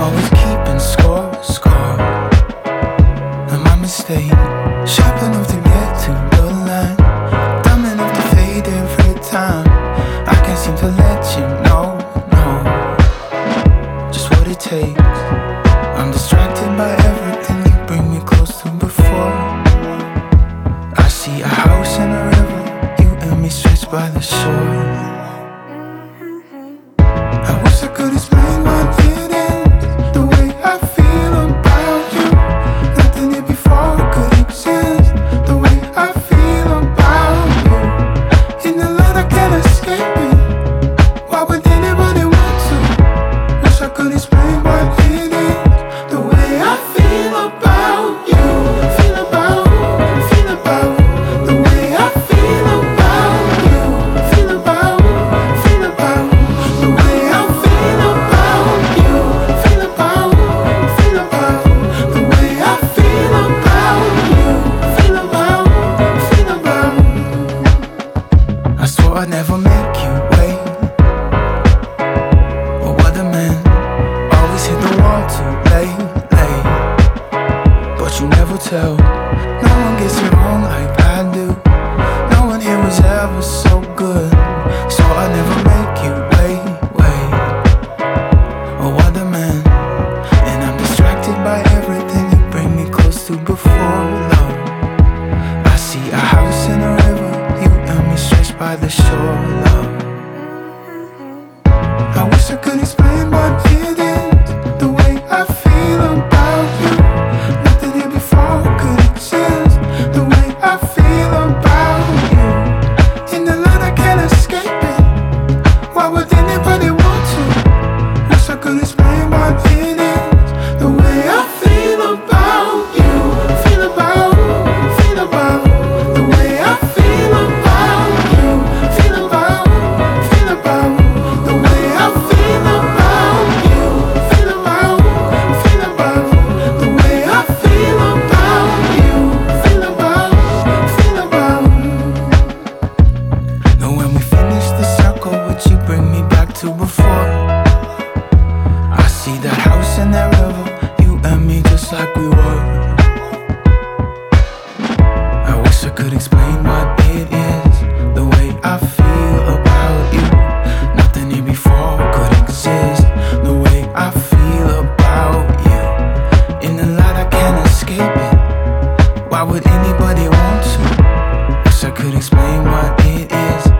always keeping score. And my mistake, sharp enough to get to the line, dumb enough to fade every time. I can't seem to let you know just what it takes. I'm distracted by everything you bring me close to before. I see a house and a river, you and me stretched by the shore. I wish I could explain what it is, the way I feel about you. Nothing here before could exist, the way I feel about you. In the light I can't escape it, why would anybody want to? Wish I could explain what it is, the way I feel about you. Feel about, the way I feel about you. Feel about, the way I feel about you. Feel about, the way I feel about you. Feel about. I swore I'd never make you wait, but what a man, always hit the wall too late. But you never tell, no one gets it wrong like I do. No one here was ever so good, so I'll never make you wait. Oh, what a man, and I'm distracted by everything you bring me close to before. Love, I see a house and a river, you and me stretched by the shore. Love, I wish I could explain what it is, the way I feel about you. Nothing here before could exist, the way I feel about you. In the light I can't escape it, why would anybody want to? Wish I could explain what it is, the way I feel about you. Feel about, the way I feel about you. Feel about, the way I feel about you. Feel about, the way I feel about you. Feel about. Know when we finish the circle, would you bring me back to before? I see that house and that river, you and me just like we were. I wish I could explain what it is, the way I feel about you. Nothing here before could exist, the way I feel about you. In the light I can't escape it, why would anybody want to? Wish I could explain what it is,